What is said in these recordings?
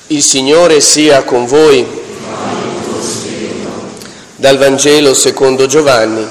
Il Signore sia con voi. Dal Vangelo secondo Giovanni.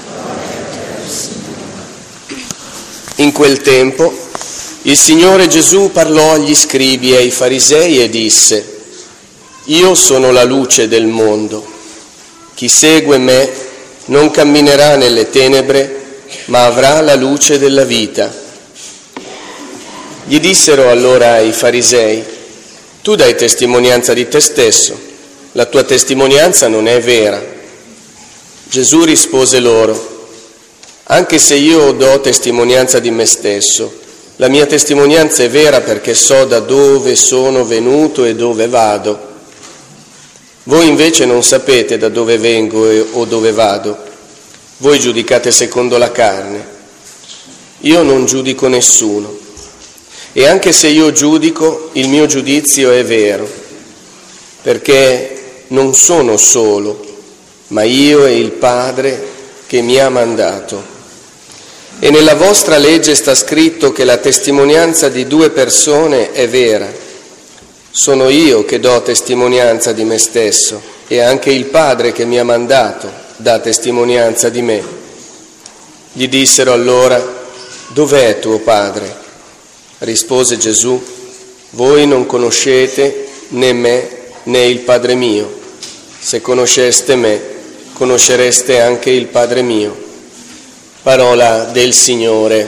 In quel tempo il Signore Gesù parlò agli scribi e ai farisei e disse: Io sono la luce del mondo. Chi segue me non camminerà nelle tenebre, ma avrà la luce della vita. Gli dissero allora i farisei: Tu dai testimonianza di te stesso, la tua testimonianza non è vera. Gesù rispose loro: Anche se io do testimonianza di me stesso, la mia testimonianza è vera perché so da dove sono venuto e dove vado. Voi invece non sapete da dove vengo o dove vado. Voi giudicate secondo la carne. Io non giudico nessuno. E anche se io giudico, il mio giudizio è vero, perché non sono solo, ma io e il Padre che mi ha mandato. E nella vostra legge sta scritto che la testimonianza di 2 persone è vera. Sono io che do testimonianza di me stesso, e anche il Padre che mi ha mandato dà testimonianza di me. Gli dissero allora: Dov'è tuo Padre? Rispose Gesù: Voi non conoscete né me né il Padre mio. Se conosceste me, conoscereste anche il Padre mio. Parola del Signore.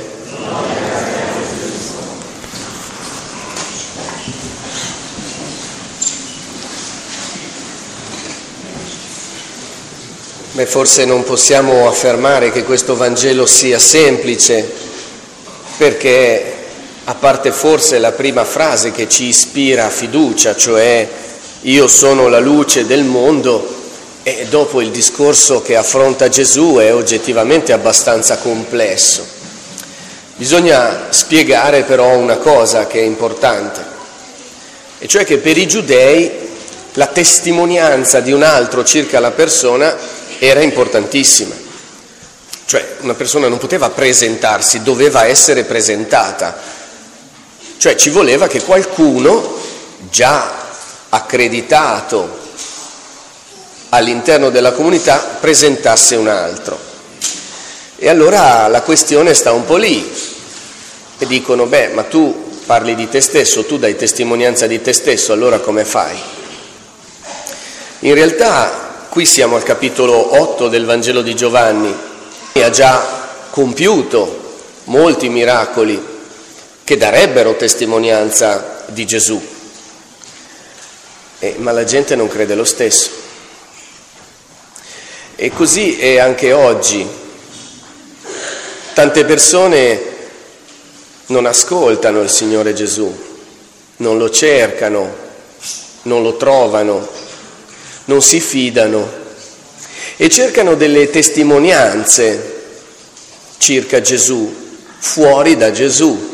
Beh, forse non possiamo affermare che questo Vangelo sia semplice, perché a parte forse la prima frase che ci ispira fiducia, cioè io sono la luce del mondo, e dopo il discorso che affronta Gesù è oggettivamente abbastanza complesso. Bisogna spiegare però una cosa che è importante, e cioè che per i giudei la testimonianza di un altro circa la persona era importantissima. Cioè una persona non poteva presentarsi, doveva essere presentata. Cioè ci voleva che qualcuno già accreditato all'interno della comunità presentasse un altro. E allora la questione sta un po' lì. E dicono: beh, ma tu parli di te stesso, tu dai testimonianza di te stesso, allora come fai? In realtà qui siamo al capitolo 8 del Vangelo di Giovanni, e ha già compiuto molti miracoli che darebbero testimonianza di Gesù, ma la gente non crede lo stesso. E così è anche oggi. Tante persone non ascoltano il Signore Gesù, non lo cercano, non lo trovano, non si fidano e cercano delle testimonianze circa Gesù fuori da Gesù.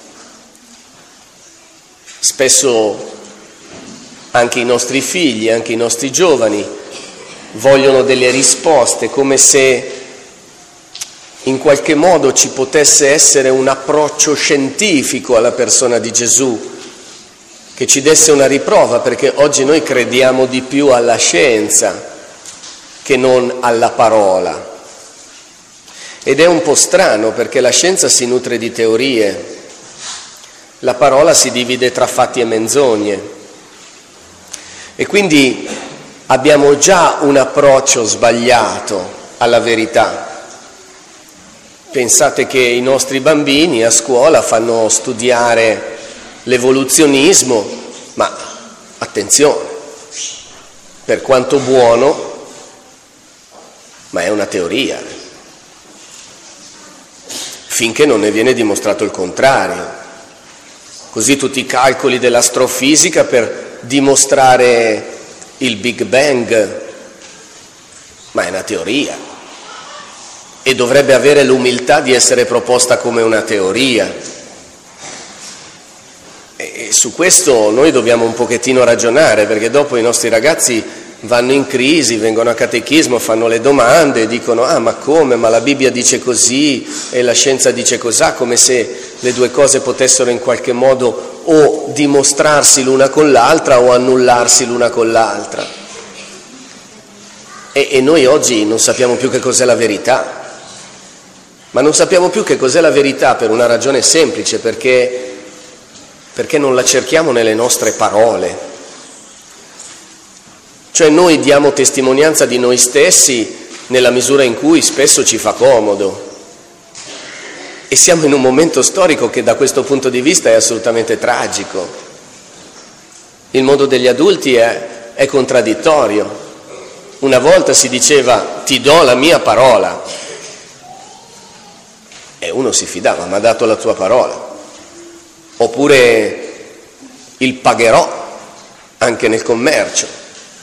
Spesso anche i nostri figli, anche i nostri giovani vogliono delle risposte, come se in qualche modo ci potesse essere un approccio scientifico alla persona di Gesù, che ci desse una riprova, perché oggi noi crediamo di più alla scienza che non alla parola. Ed è un po' strano, perché la scienza si nutre di teorie, la parola si divide tra fatti e menzogne, e quindi abbiamo già un approccio sbagliato alla verità. Pensate che i nostri bambini a scuola fanno studiare l'evoluzionismo, ma attenzione, per quanto buono, ma è una teoria, finché non ne viene dimostrato il contrario. Così tutti i calcoli dell'astrofisica per dimostrare il Big Bang, ma è una teoria e dovrebbe avere l'umiltà di essere proposta come una teoria. E su questo noi dobbiamo un pochettino ragionare, perché dopo i nostri ragazzi vanno in crisi, vengono a catechismo, fanno le domande, dicono ma come, ma la Bibbia dice così e la scienza dice cos'ha, come se le due cose potessero in qualche modo o dimostrarsi l'una con l'altra o annullarsi l'una con l'altra. E noi oggi non sappiamo più che cos'è la verità, ma non sappiamo più che cos'è la verità per una ragione semplice, perché non la cerchiamo nelle nostre parole. Cioè noi diamo testimonianza di noi stessi nella misura in cui spesso ci fa comodo. E siamo in un momento storico che da questo punto di vista è assolutamente tragico. Il mondo degli adulti è contraddittorio. Una volta si diceva ti do la mia parola e uno si fidava, ma ha dato la tua parola. Oppure il pagherò anche nel commercio.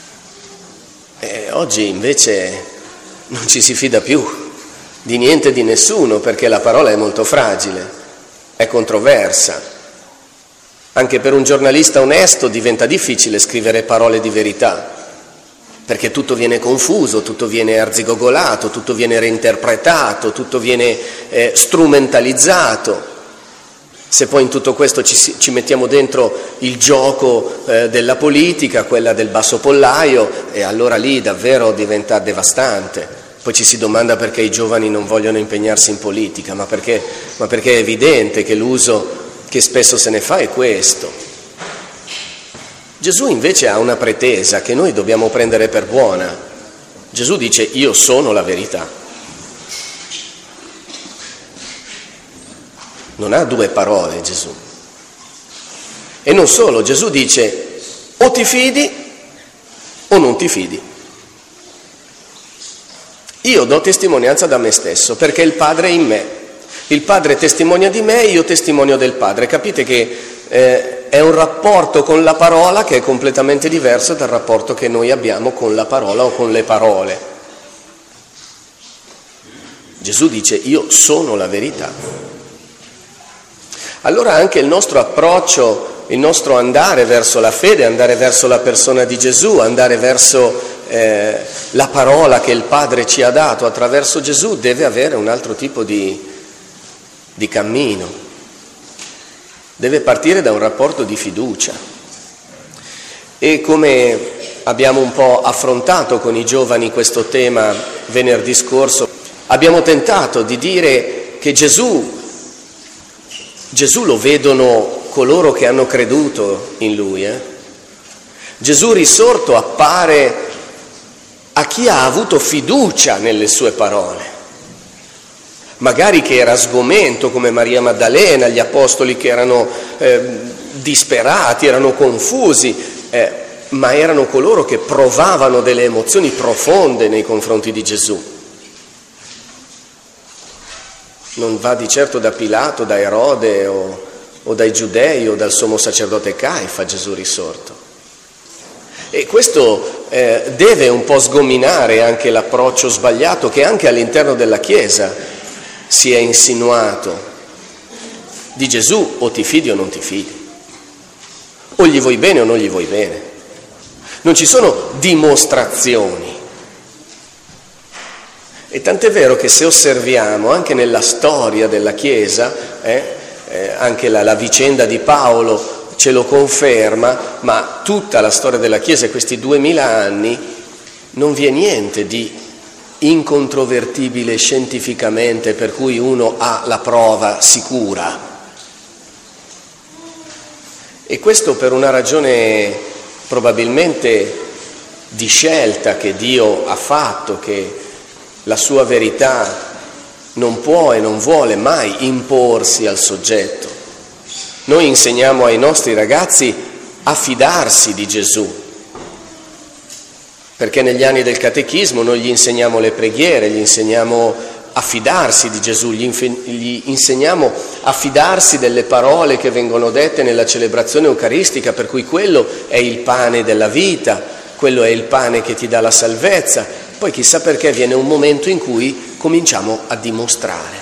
E oggi invece non ci si fida più di niente e di nessuno, perché la parola è molto fragile, è controversa. Anche per un giornalista onesto diventa difficile scrivere parole di verità, perché tutto viene confuso, tutto viene arzigogolato, tutto viene reinterpretato, tutto viene strumentalizzato. Se poi in tutto questo ci mettiamo dentro il gioco della politica, quella del basso pollaio, e allora lì davvero diventa devastante. Poi ci si domanda perché i giovani non vogliono impegnarsi in politica, ma perché è evidente che l'uso che spesso se ne fa è questo. Gesù invece ha una pretesa che noi dobbiamo prendere per buona. Gesù dice: io sono la verità. Non ha due parole Gesù. E non solo, Gesù dice: o ti fidi o non ti fidi. Io do testimonianza da me stesso, perché il Padre è in me. Il Padre testimonia di me, io testimonio del Padre. Capite che è un rapporto con la parola che è completamente diverso dal rapporto che noi abbiamo con la parola o con le parole. Gesù dice: io sono la verità. Allora anche il nostro approccio, il nostro andare verso la fede, andare verso la persona di Gesù, andare verso la parola che il Padre ci ha dato attraverso Gesù, deve avere un altro tipo di cammino. Deve partire da un rapporto di fiducia. E come abbiamo un po' affrontato con i giovani questo tema venerdì scorso, abbiamo tentato di dire che Gesù lo vedono coloro che hanno creduto in Lui. Gesù risorto appare a chi ha avuto fiducia nelle sue parole. Magari che era sgomento come Maria Maddalena, gli apostoli che erano disperati, erano confusi, ma erano coloro che provavano delle emozioni profonde nei confronti di Gesù. Non va di certo da Pilato, da Erode o dai giudei o dal sommo sacerdote Caifa Gesù risorto. E questo deve un po' sgominare anche l'approccio sbagliato che anche all'interno della Chiesa si è insinuato. Di Gesù o ti fidi o non ti fidi, o gli vuoi bene o non gli vuoi bene. Non ci sono dimostrazioni. E tant'è vero che se osserviamo anche nella storia della Chiesa, anche la vicenda di Paolo ce lo conferma, ma tutta la storia della Chiesa, questi 2000 anni, non vi è niente di incontrovertibile scientificamente per cui uno ha la prova sicura. E questo per una ragione probabilmente di scelta che Dio ha fatto, che la sua verità non può e non vuole mai imporsi al soggetto. Noi insegniamo ai nostri ragazzi a fidarsi di Gesù, perché negli anni del catechismo noi gli insegniamo le preghiere, gli insegniamo a fidarsi di Gesù, gli insegniamo a fidarsi delle parole che vengono dette nella celebrazione eucaristica, per cui quello è il pane della vita, quello è il pane che ti dà la salvezza. Poi chissà perché viene un momento in cui cominciamo a dimostrare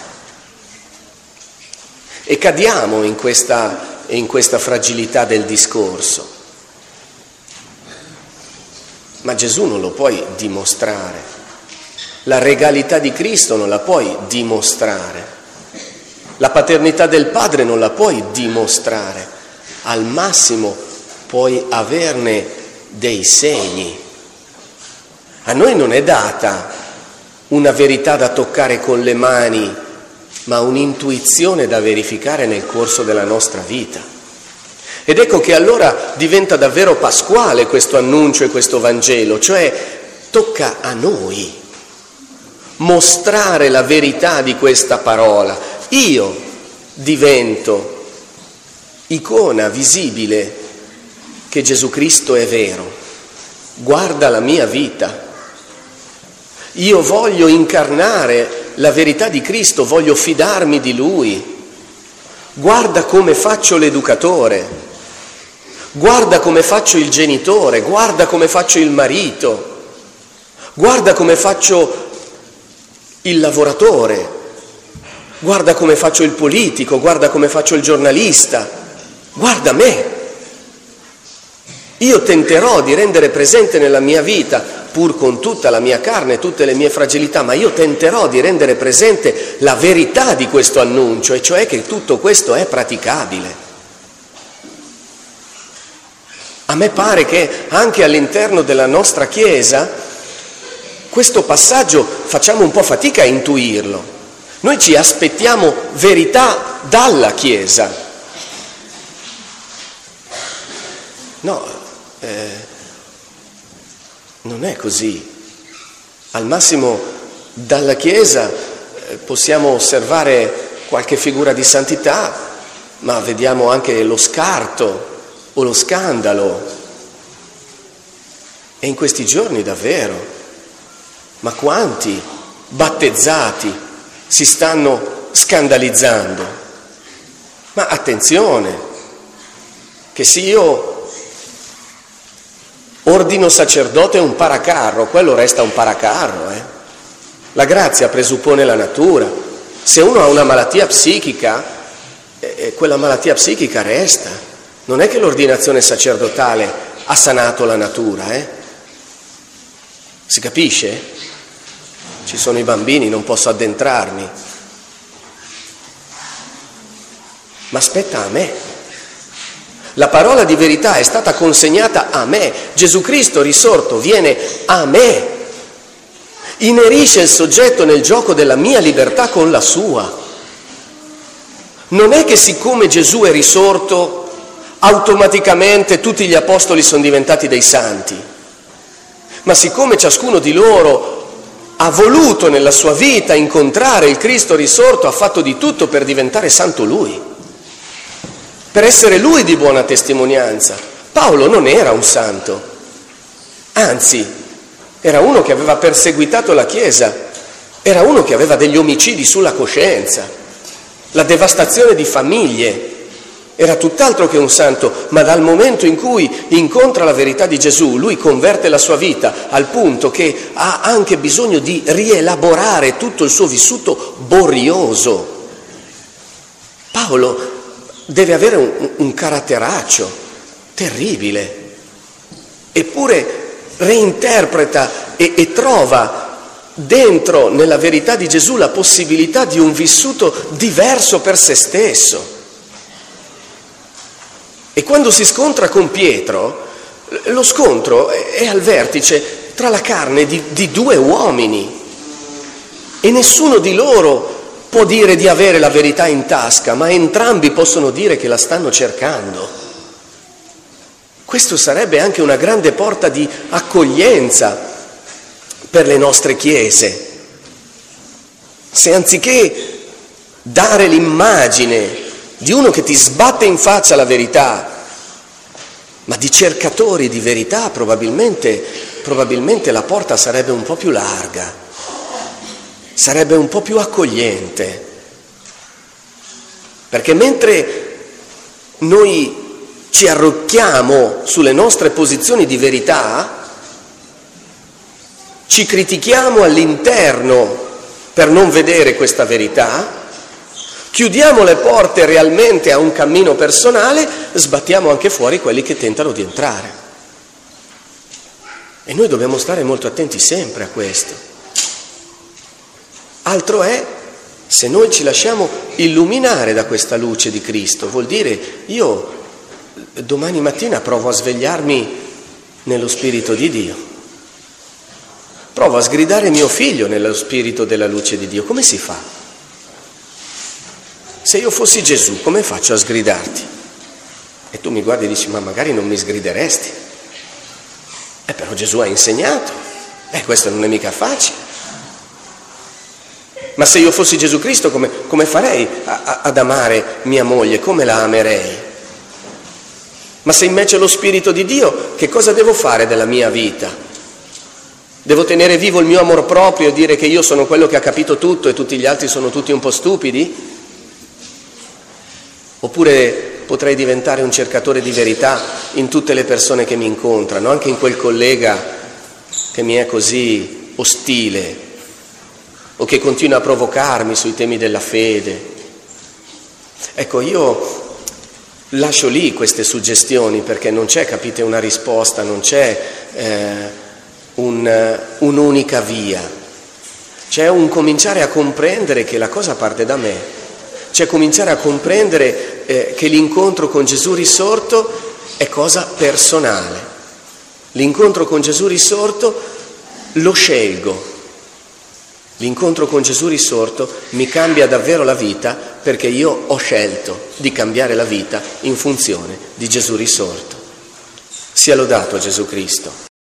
e cadiamo in questa fragilità del discorso. ma Gesù non lo puoi dimostrare. La regalità di Cristo non la puoi dimostrare. La paternità del Padre non la puoi dimostrare. Al massimo puoi averne dei segni. A noi non è data una verità da toccare con le mani, ma un'intuizione da verificare nel corso della nostra vita. Ed ecco che allora diventa davvero pasquale questo annuncio e questo Vangelo, cioè tocca a noi mostrare la verità di questa parola. Io divento icona visibile che Gesù Cristo è vero. Guarda la mia vita. Io voglio incarnare la verità di Cristo, voglio fidarmi di Lui. Guarda come faccio l'educatore, guarda come faccio il genitore, guarda come faccio il marito, guarda come faccio il lavoratore, guarda come faccio il politico, guarda come faccio il giornalista, guarda me. Io tenterò di rendere presente nella mia vita, pur con tutta la mia carne, tutte le mie fragilità, ma io tenterò di rendere presente la verità di questo annuncio, e cioè che tutto questo è praticabile. A me pare che anche all'interno della nostra Chiesa questo passaggio facciamo un po' fatica a intuirlo. Noi ci aspettiamo verità dalla Chiesa. No, non è così. Al massimo dalla Chiesa possiamo osservare qualche figura di santità, ma vediamo anche lo scarto o lo scandalo. E in questi giorni davvero, ma quanti battezzati si stanno scandalizzando? Ma attenzione, che se io ordino sacerdote un paracarro, quello resta un paracarro. La grazia presuppone la natura. Se uno ha una malattia psichica, quella malattia psichica resta. Non è che l'ordinazione sacerdotale ha sanato la natura. Si capisce? Ci sono i bambini, non posso addentrarmi. Ma aspetta a me. La parola di verità è stata consegnata a me. Gesù Cristo risorto viene a me. Inerisce il soggetto nel gioco della mia libertà con la sua. Non è che siccome Gesù è risorto, automaticamente tutti gli apostoli sono diventati dei santi. Ma siccome ciascuno di loro ha voluto nella sua vita incontrare il Cristo risorto, ha fatto di tutto per diventare santo lui. Per essere lui di buona testimonianza. Paolo non era un santo, anzi, era uno che aveva perseguitato la Chiesa, era uno che aveva degli omicidi sulla coscienza, la devastazione di famiglie, era tutt'altro che un santo, ma dal momento in cui incontra la verità di Gesù, lui converte la sua vita al punto che ha anche bisogno di rielaborare tutto il suo vissuto borioso. Paolo deve avere un caratteraccio terribile, eppure reinterpreta e trova dentro nella verità di Gesù la possibilità di un vissuto diverso per se stesso. E quando si scontra con Pietro, lo scontro è al vertice tra la carne di due uomini, e nessuno di loro può dire di avere la verità in tasca, ma entrambi possono dire che la stanno cercando. Questo sarebbe anche una grande porta di accoglienza per le nostre chiese. Se anziché dare l'immagine di uno che ti sbatte in faccia la verità, ma di cercatori di verità, probabilmente la porta sarebbe un po' più larga. Sarebbe un po' più accogliente, perché mentre noi ci arrocchiamo sulle nostre posizioni di verità, ci critichiamo all'interno per non vedere questa verità, chiudiamo le porte realmente a un cammino personale, sbattiamo anche fuori quelli che tentano di entrare. E noi dobbiamo stare molto attenti sempre a questo. Altro è se noi ci lasciamo illuminare da questa luce di Cristo. Vuol dire, io domani mattina provo a svegliarmi nello Spirito di Dio. Provo a sgridare mio figlio nello spirito della luce di Dio. Come si fa? Se io fossi Gesù, come faccio a sgridarti? E tu mi guardi e dici, ma magari non mi sgrideresti. Però Gesù ha insegnato. Questo non è mica facile. Ma se io fossi Gesù Cristo, come farei ad amare mia moglie? Come la amerei? Ma se in me c'è lo Spirito di Dio, che cosa devo fare della mia vita? Devo tenere vivo il mio amor proprio e dire che io sono quello che ha capito tutto e tutti gli altri sono tutti un po' stupidi? Oppure potrei diventare un cercatore di verità in tutte le persone che mi incontrano, anche in quel collega che mi è così ostile o che continua a provocarmi sui temi della fede. Ecco, io lascio lì queste suggestioni perché non c'è, capite, una risposta, non c'è un'unica via. C'è un cominciare a comprendere che la cosa parte da me. C'è cominciare a comprendere che l'incontro con Gesù risorto è cosa personale. L'incontro con Gesù risorto lo scelgo. L'incontro con Gesù risorto mi cambia davvero la vita perché io ho scelto di cambiare la vita in funzione di Gesù risorto. Sia lodato Gesù Cristo.